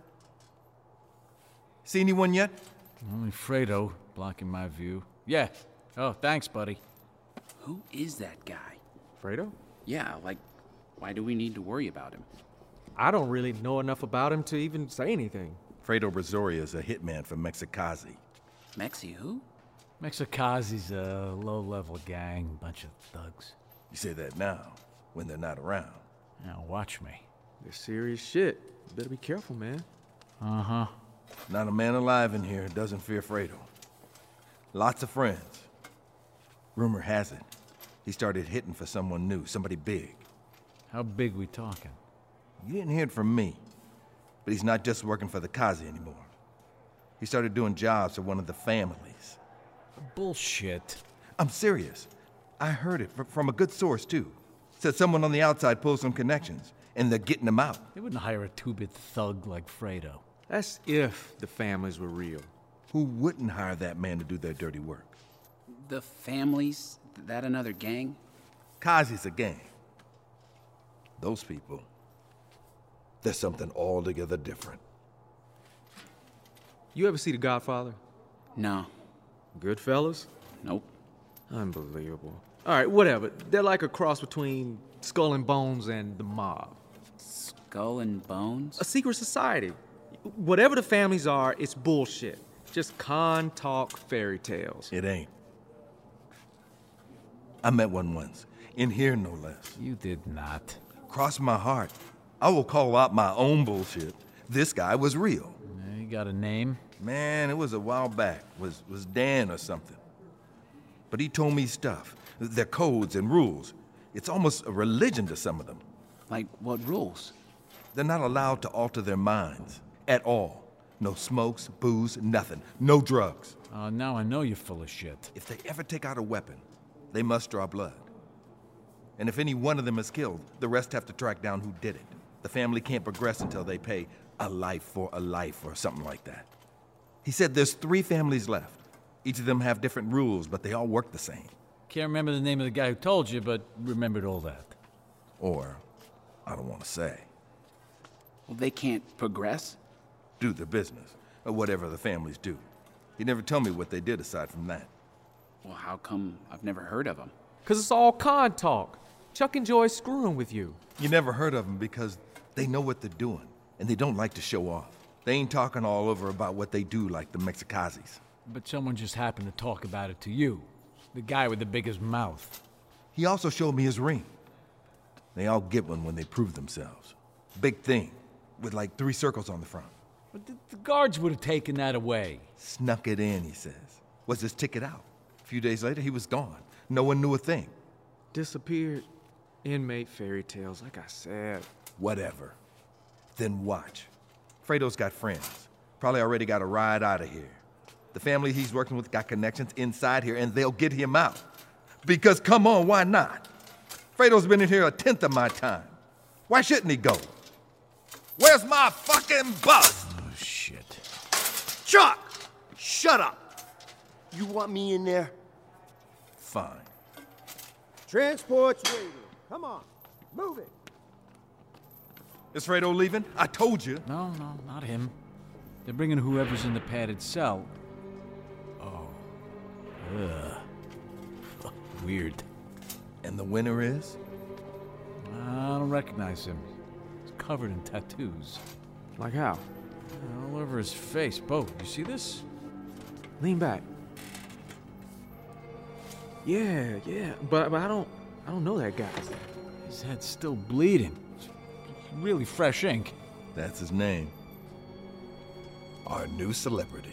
S8: See anyone yet?
S11: Only Fredo blocking my view. Yeah. Oh, thanks, buddy.
S10: Who is that guy?
S7: Fredo?
S10: Yeah, like, why do we need to worry about him?
S7: I don't really know enough about him to even say anything.
S8: Fredo Brazoria is a hitman for Mexicasi.
S10: Mexi who?
S11: Mexicasi's a low-level gang, bunch of thugs.
S8: You say that now, when they're not around.
S11: Now watch me.
S7: They're serious shit. You better be careful, man.
S11: Uh-huh.
S8: Not a man alive in here doesn't fear Fredo. Lots of friends. Rumor has it, he started hitting for someone new, somebody big.
S11: How big we talking?
S8: You didn't hear it from me, but he's not just working for the Kazi anymore. He started doing jobs for one of the families.
S11: Bullshit.
S8: I'm serious. I heard it from a good source, too. Said someone on the outside pulled some connections, and they're getting him out.
S11: They wouldn't hire a two-bit thug like Fredo.
S7: That's if the families were real.
S8: Who wouldn't hire that man to do their dirty work?
S10: The families? That another gang?
S8: Kazi's a gang. Those people, they're something altogether different.
S7: You ever see The Godfather?
S10: No.
S7: Goodfellas?
S10: Nope.
S7: Unbelievable. All right, whatever. They're like a cross between Skull and Bones and the mob.
S10: Skull and Bones?
S7: A secret society. Whatever the families are, it's bullshit. Just con talk fairy tales.
S8: It ain't. I met one once. In here, no less.
S11: You did not.
S8: Cross my heart. I will call out my own bullshit. This guy was real.
S11: You got a name?
S8: Man, it was a while back. Was Dan or something. But he told me stuff. Their codes and rules. It's almost a religion to some of them.
S10: Like what rules?
S8: They're not allowed to alter their minds. At all. No smokes, booze, nothing. No drugs.
S11: Now I know you're full of shit.
S8: If they ever take out a weapon, they must draw blood. And if any one of them is killed, the rest have to track down who did it. The family can't progress until they pay a life for a life or something like that. He said there's 3 families left. Each of them have different rules, but they all work the same.
S11: Can't remember the name of the guy who told you, but remembered all that.
S8: Or, I don't want to say.
S10: Well, they can't progress?
S8: Do their business, or whatever the families do. He never told me what they did aside from that.
S10: Well, how come I've never heard of them?
S7: 'Cause it's all con talk. Chuck enjoys screwing with you.
S8: You never heard of them because they know what they're doing, and they don't like to show off. They ain't talking all over about what they do like the Mexicazis.
S11: But someone just happened to talk about it to you. The guy with the biggest mouth.
S8: He also showed me his ring. They all get one when they prove themselves. Big thing, with like 3 circles on the front.
S11: But the guards would have taken that away.
S8: Snuck it in, he says. Was his ticket out. A few days later, he was gone. No one knew a thing.
S7: Disappeared. Inmate fairy tales, like I said.
S8: Whatever. Then watch. Fredo's got friends. Probably already got a ride out of here. The family he's working with got connections inside here, and they'll get him out. Because, come on, why not? Fredo's been in here a 10th of my time. Why shouldn't he go? Where's my fucking bus?
S11: Oh, shit.
S22: Chuck! Shut up! You want me in there?
S8: Fine.
S5: Transport's waiting. Come on, move it.
S8: Is Fredo leaving? I told you.
S11: No, not him. They're bringing whoever's in the padded cell. Oh. Ugh. Weird.
S8: And the winner is?
S11: I don't recognize him. He's covered in tattoos.
S7: Like how?
S11: All over his face. Bo, you see this?
S7: Lean back. Yeah, but I don't know that guy.
S11: His head's still bleeding. It's really fresh ink.
S8: That's his name. Our new celebrity.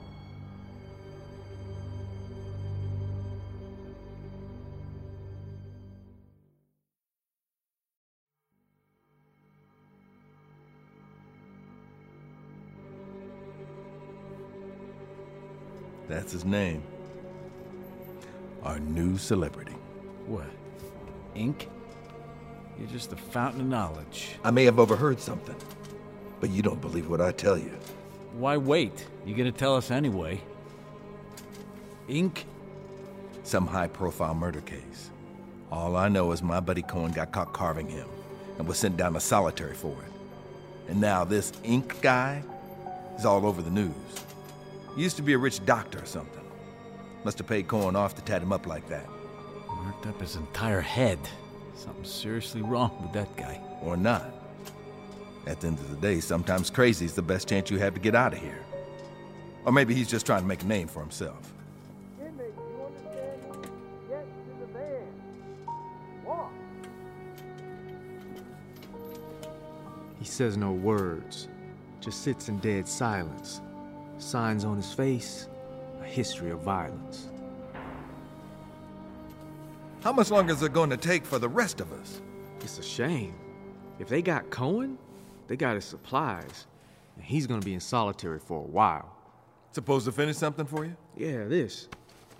S8: That's his name. Our new celebrity.
S11: What? Ink? You're just a fountain of knowledge.
S8: I may have overheard something, but you don't believe what I tell you.
S11: Why wait? You're gonna tell us anyway. Ink?
S8: Some high-profile murder case. All I know is my buddy Cohen got caught carving him and was sent down to solitary for it. And now this Ink guy is all over the news. He used to be a rich doctor or something. Must have paid Cohen off to tat him up like that.
S11: Worked up his entire head. Something's seriously wrong with that guy.
S8: Or not. At the end of the day, sometimes crazy is the best chance you have to get out of here. Or maybe he's just trying to make a name for himself.
S5: Inmate, you understand? Get to the van. Walk.
S7: He says no words, just sits in dead silence. Signs on his face, a history of violence.
S8: How much longer is it going to take for the rest of us?
S7: It's a shame. If they got Cohen, they got his supplies, and he's gonna be in solitary for a while.
S8: Supposed to finish something for you?
S7: Yeah, this.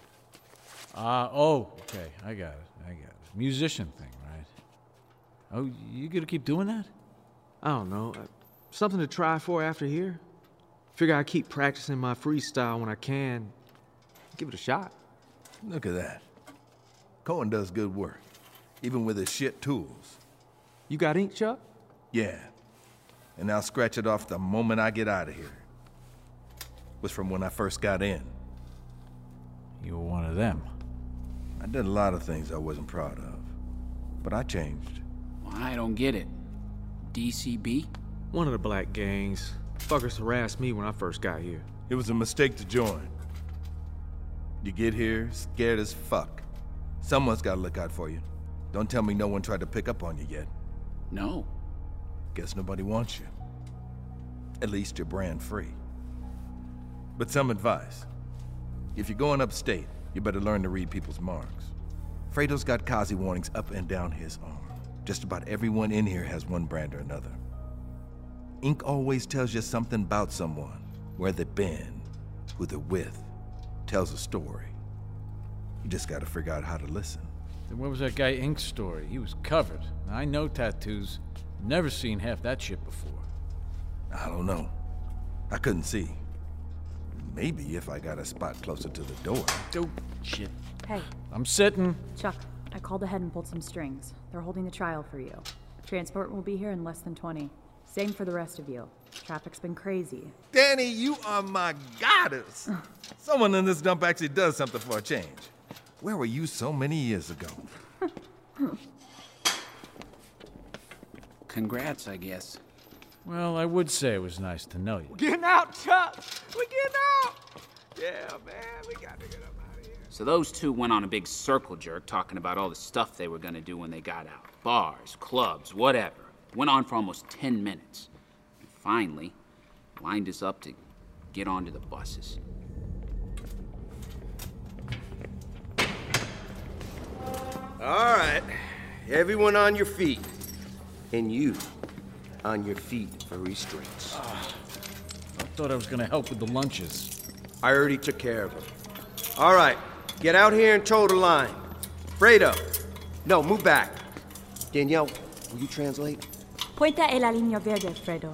S11: Okay, I got it. Musician thing, right? Oh, you gonna keep doing that?
S7: I don't know. Something to try for after here. Figure I keep practicing my freestyle when I can. Give it a shot.
S8: Look at that. Cohen does good work, even with his shit tools.
S7: You got ink, Chuck?
S8: Yeah. And I'll scratch it off the moment I get out of here. was from when I first got in.
S11: You were one of them.
S8: I did a lot of things I wasn't proud of, but I changed.
S10: Well, I don't get it. DCB?
S7: One of the black gangs. Fuckers harassed me when I first got here.
S8: It was a mistake to join. You get here scared as fuck. Someone's gotta look out for you. Don't tell me no one tried to pick up on you yet.
S10: No.
S8: Guess nobody wants you. At least you're brand free. But some advice. If you're going upstate, you better learn to read people's marks. Fredo's got Kazi warnings up and down his arm. Just about everyone in here has one brand or another. Ink always tells you something about someone, where they've been, who they're with, tells a story. You just gotta figure out how to listen.
S11: Then what was that guy Ink's story? He was covered. I know tattoos. Never seen half that shit before.
S8: I don't know. I couldn't see. Maybe if I got a spot closer to the door.
S11: Oh, shit.
S23: Hey.
S11: I'm sitting.
S23: Chuck, I called ahead and pulled some strings. They're holding the trial for you. Transport will be here in less than 20. Same for the rest of you. Traffic's been crazy.
S8: Danny, you are my goddess. Someone in this dump actually does something for a change. Where were you so many years ago?
S10: Congrats, I guess.
S11: Well, I would say it was nice to know you.
S12: We're getting out, Chuck! We're getting out! Yeah, man, we got to get up out of here.
S10: So those two went on a big circle jerk talking about all the stuff they were gonna do when they got out. Bars, clubs, whatever. Went on for almost 10 minutes. And finally, lined us up to get onto the buses.
S22: All right. Everyone on your feet. And you on your feet for restraints.
S11: I thought I was gonna help with the lunches.
S22: I already took care of them. All right. Get out here and toe the line. Fredo. No, move back. Danielle, will you translate?
S23: Puerta en la línea verde, Fredo.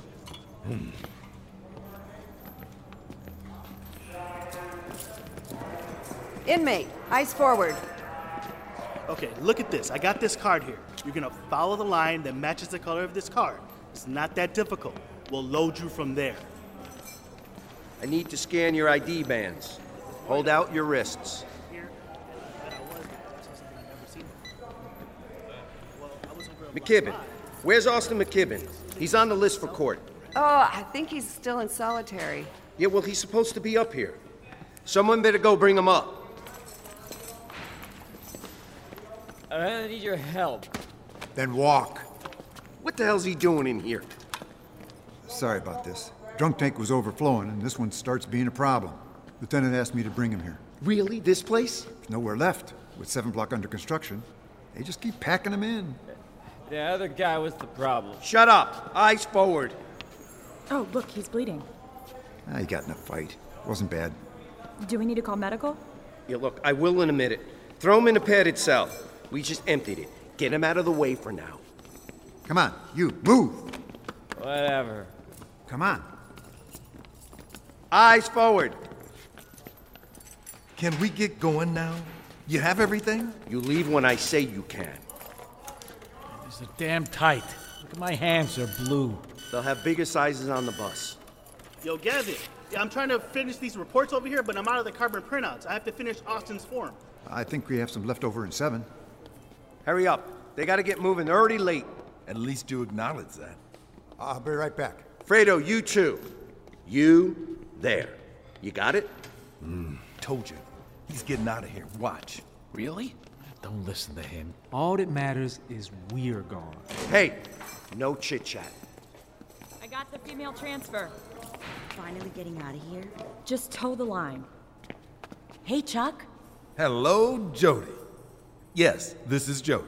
S24: Inmate, eyes forward.
S4: Okay, look at this. I got this card here. You're gonna follow the line that matches the color of this card. It's not that difficult. We'll load you from there.
S22: I need to scan your ID bands. Hold out your wrists. McKibben. Where's Austin McKibben? He's on the list for court.
S24: Oh, I think he's still in solitary.
S22: Yeah, well, he's supposed to be up here. Someone better go bring him up.
S15: I need your help.
S13: Then walk.
S22: What the hell's he doing in here?
S13: Sorry about this. Drunk tank was overflowing, and this one starts being a problem. Lieutenant asked me to bring him here.
S22: Really? This place?
S13: There's nowhere left. With 7 block under construction, they just keep packing them in.
S15: The other guy was the problem.
S22: Shut up! Eyes forward.
S23: Oh, look, he's bleeding.
S13: He got in a fight. Wasn't bad.
S23: Do we need to call medical?
S22: Yeah, look, I will in a minute. Throw him in a padded cell. We just emptied it. Get him out of the way for now.
S13: Come on, you, move!
S15: Whatever.
S13: Come on.
S22: Eyes forward.
S8: Can we get going now? You have everything?
S22: You leave when I say you can.
S11: These are damn tight. Look at my hands, they're blue.
S22: They'll have bigger sizes on the bus.
S4: Yo, Gavin. Yeah, I'm trying to finish these reports over here, but I'm out of the carbon printouts. I have to finish Austin's form.
S13: I think we have some left over in 7.
S22: Hurry up. They gotta get moving. They're already late.
S8: At least you acknowledge that.
S13: I'll be right back.
S22: Fredo, you too. You there. You got it?
S8: Told you. He's getting out of here. Watch.
S10: Really?
S11: Don't listen to him.
S7: All that matters is we're gone.
S22: Hey, no chit-chat.
S23: I got the female transfer.
S16: Finally getting out of here?
S23: Just toe the line.
S16: Hey, Chuck.
S8: Hello, Jody. Yes, this is Jody.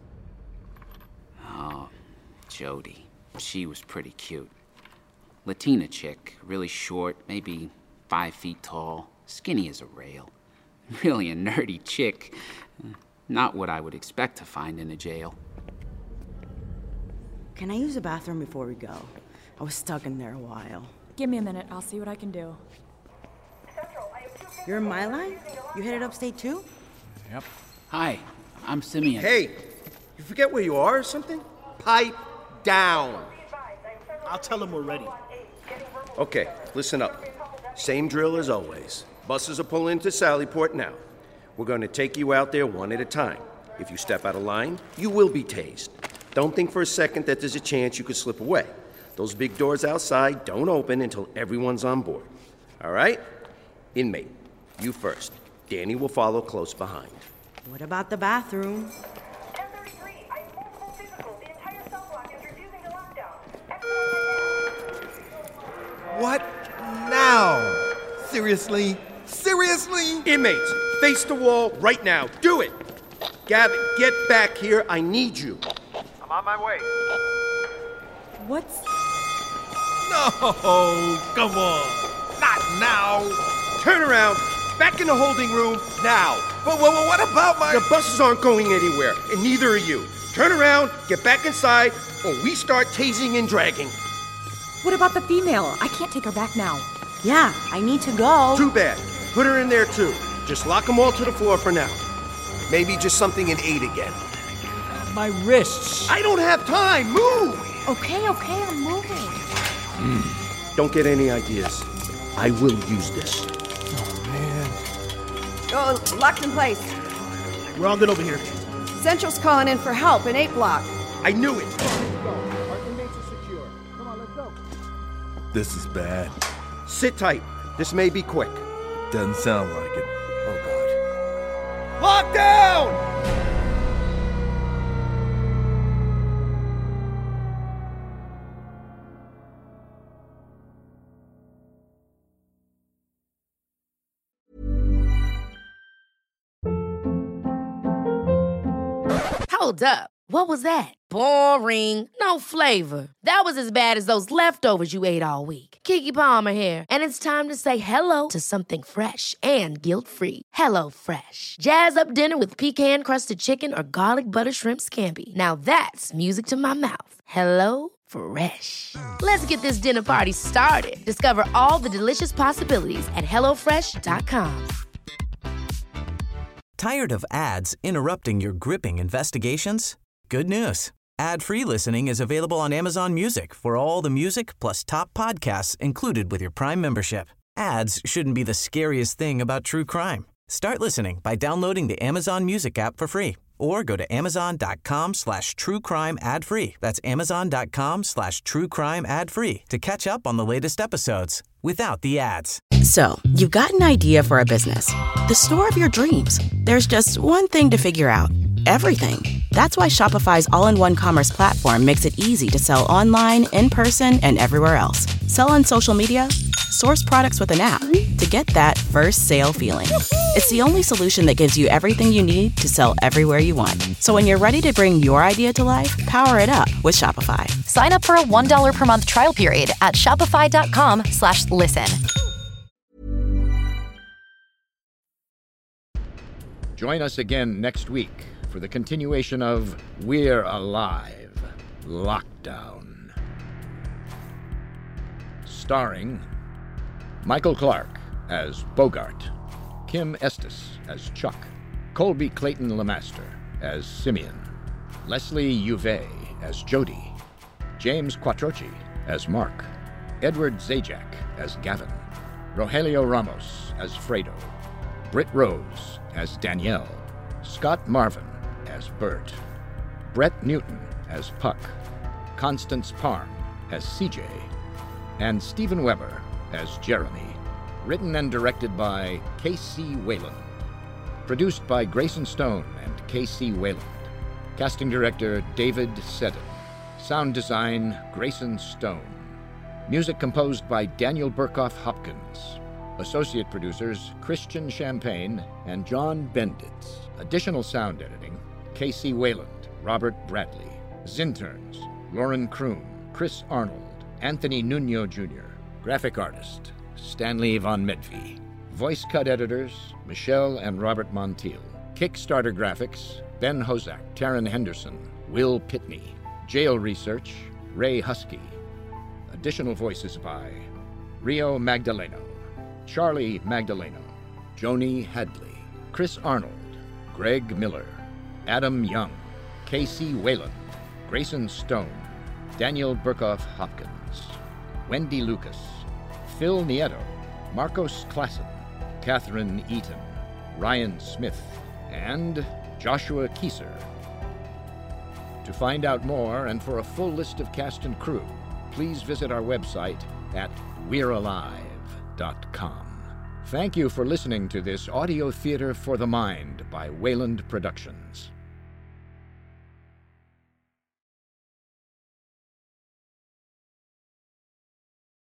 S10: Oh, Jody. She was pretty cute. Latina chick, really short, maybe 5 feet tall, skinny as a rail. Really a nerdy chick. Not what I would expect to find in a jail.
S16: Can I use the bathroom before we go? I was stuck in there a while.
S23: Give me a minute. I'll see what I can do.
S16: You're in my line? You headed upstate too?
S11: Yep.
S10: Hi, I'm Simeon.
S22: Hey, you forget where you are or something? Pipe down.
S4: I'll tell them we're ready.
S22: Okay, listen up. Same drill as always. Buses are pulling into Sallyport now. We're going to take you out there one at a time. If you step out of line, you will be tased. Don't think for a second that there's a chance you could slip away. Those big doors outside don't open until everyone's on board. All right? Inmate, you first. Danny will follow close behind.
S3: What about the bathroom?
S8: What now? Seriously? Seriously?
S22: Inmates, face the wall right now. Do it! Gavin, get back here. I need you.
S5: I'm on my way.
S3: What's...
S8: No, come on. Not now.
S22: Turn around. Back in the holding room now.
S8: But what about my...
S22: The buses aren't going anywhere, and neither are you. Turn around, get back inside, or we start tasing and dragging.
S23: What about the female? I can't take her back now.
S3: Yeah, I need to go.
S22: Too bad. Put her in there, too. Just lock them all to the floor for now.
S8: Maybe just something in 8 again.
S15: My wrists.
S22: I don't have time. Move!
S23: Okay, I'm moving.
S22: Don't get any ideas. I will use this.
S24: Oh, locked in place.
S4: We're all good over here.
S24: Central's calling in for help in 8 block.
S22: I knew it.
S5: Our inmates are secure. Come on, let's go.
S8: This is bad.
S22: Sit tight. This may be quick.
S8: Doesn't sound like it.
S22: Oh, God. Lock down!
S6: Hold up. What was that? Boring. No flavor. That was as bad as those leftovers you ate all week. Keke Palmer here, and it's time to say hello to something fresh and guilt-free. HelloFresh. Jazz up dinner with pecan-crusted chicken or garlic butter shrimp scampi. Now that's music to my mouth. HelloFresh. Let's get this dinner party started. Discover all the delicious possibilities at HelloFresh.com.
S2: Tired of ads interrupting your gripping investigations? Good news. Ad-free listening is available on Amazon Music for all the music plus top podcasts included with your Prime membership. Ads shouldn't be the scariest thing about true crime. Start listening by downloading the Amazon Music app for free or go to amazon.com/truecrime ad-free. That's amazon.com/truecrime ad-free to catch up on the latest episodes without the ads.
S17: So, you've got an idea for a business. The store of your dreams. There's just one thing to figure out. Everything. That's why Shopify's all-in-one commerce platform makes it easy to sell online, in person, and everywhere else. Sell on social media, source products with an app to get that first sale feeling. It's the only solution that gives you everything you need to sell everywhere you want. So when you're ready to bring your idea to life, power it up with Shopify.
S18: Sign up for a $1 per month trial period at shopify.com/listen.
S11: Join us again next week for the continuation of We're Alive, Lockdown. Starring Michael Clarke as Bogart, Kim Estes as Chuck, Colby Clayton Lemaster as Simeon, Leslie Uve as Jody, James Quattrochi as Mark, Edward Zajac as Gavin, Rogelio Ramos as Fredo, Britt Rose as Danielle, Scott Marvin as Bert, Brett Newton as Puck, Constance Parham as CJ, and Stephen Weber as Jeremy. Written and directed by K.C. Wayland. Produced by Grayson Stone and K.C. Wayland. Casting director David Seddon. Sound design Grayson Stone. Music composed by Daniel Burkoff Hopkins. Associate producers Christian Champagne and John Benditz. Additional sound editing K.C. Wayland, Robert Bradley. Zinterns Lauren Kroon, Chris Arnold, Anthony Nuno Jr. Graphic artist Stanley Von Medvey. Voice cut editors Michelle and Robert Montiel. Kickstarter graphics Ben Hozak, Taryn Henderson, Will Pitney. Jail research Ray Husky. Additional voices by Rio Magdaleno, Charlie Magdaleno, Joni Hadley, Chris Arnold, Greg Miller, Adam Young, K.C. Wayland, Grayson Stone, Daniel Burkoff Hopkins, Wendy Lucas, Phil Nieto, Marcos Klassen, Catherine Eaton, Ryan Smith, and Joshua Kieser. To find out more and for a full list of cast and crew, please visit our website at we'realive.com. Thank you for listening to this audio theater for the mind by Wayland Productions.